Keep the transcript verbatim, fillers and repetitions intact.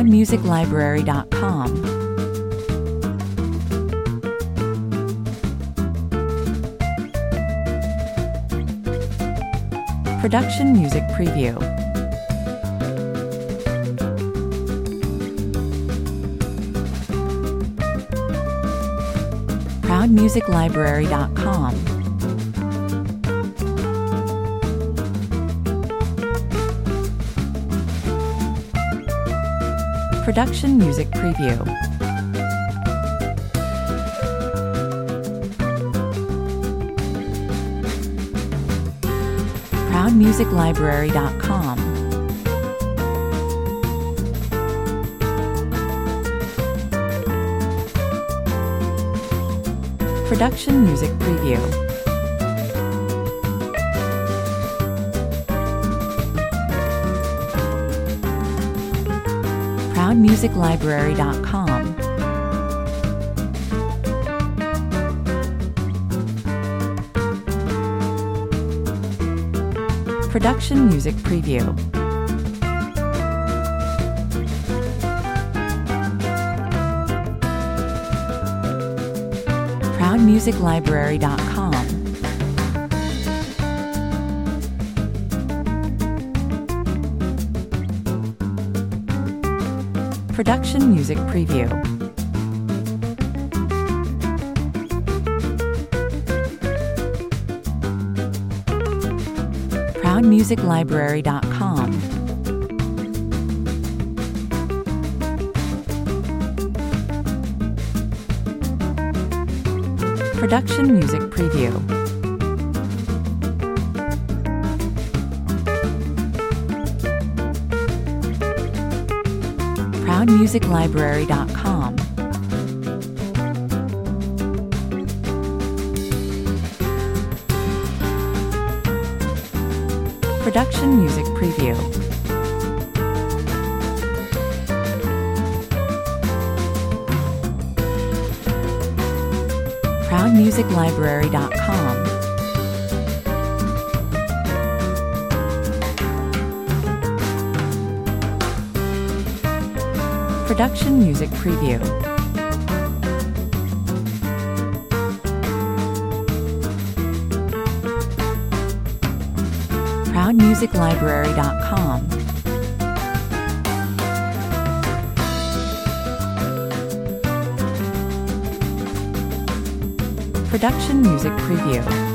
proud music library dot com. Production Music Preview. proud music library dot com. Production Music Preview. proud music library dot com. Production Music Preview. proud music library dot com. Production Music Preview. proud music library dot com. Production Music Preview. proud music library dot com. Production Music Preview. proud music library dot com. Production Music Preview. proud music library dot com. Production Music Preview. proud music library dot com. Production Music Preview.